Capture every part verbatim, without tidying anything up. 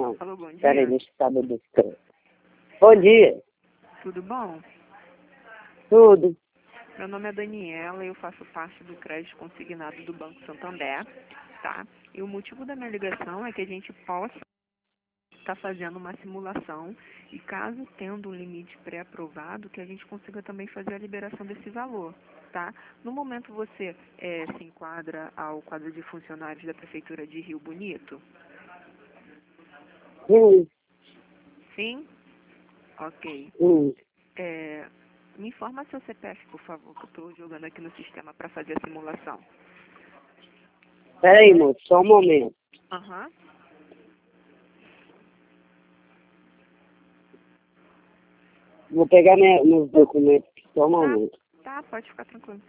Não. Alô, bom dia. Peraí, deixa eu saber desse trem. Bom dia. Tudo bom? Tudo. Meu nome é Daniela e eu faço parte do crédito consignado do Banco Santander, tá? E o motivo da minha ligação é que a gente possa estar fazendo uma simulação e, caso tendo um limite pré-aprovado, que a gente consiga também fazer a liberação desse valor, tá? No momento você eh, se enquadra ao quadro de funcionários da Prefeitura de Rio Bonito? Hum, Sim? Ok. hum. É, me informa seu C P F, por favor, que eu estou jogando aqui no sistema para fazer a simulação. Peraí, moço, só um momento. Aham. Vou pegar minha, meus documentos aqui, só um momento. Tá, pode ficar tranquilo.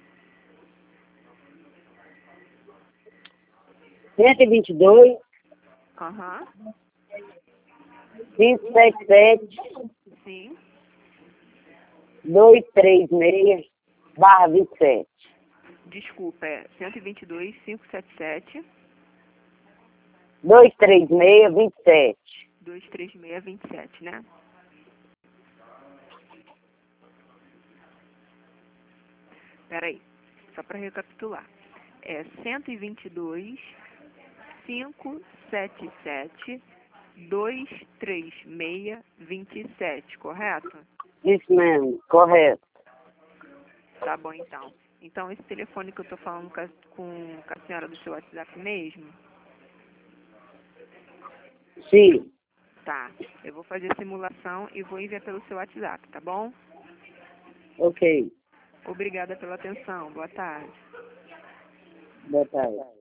cento e vinte e dois, Aham. cinco sete sete, Sim. dois três seis, barra vinte e sete. Desculpa, é cento e vinte e dois, quinhentos e setenta e sete, dois três seis, vinte e sete. duzentos e trinta e seis, vinte e sete, né? Peraí, só para recapitular. É cento e vinte e dois, quinhentos e setenta e sete, duzentos e trinta e seis, vinte e sete, correto? Isso mesmo, correto. Tá bom, então. Então, esse telefone que eu tô falando com a, com, com a senhora do seu WhatsApp mesmo? Sim, Tá. Eu vou fazer a simulação e vou enviar pelo seu WhatsApp, tá bom? ok. Obrigada pela atenção. Boa tarde. Boa tarde.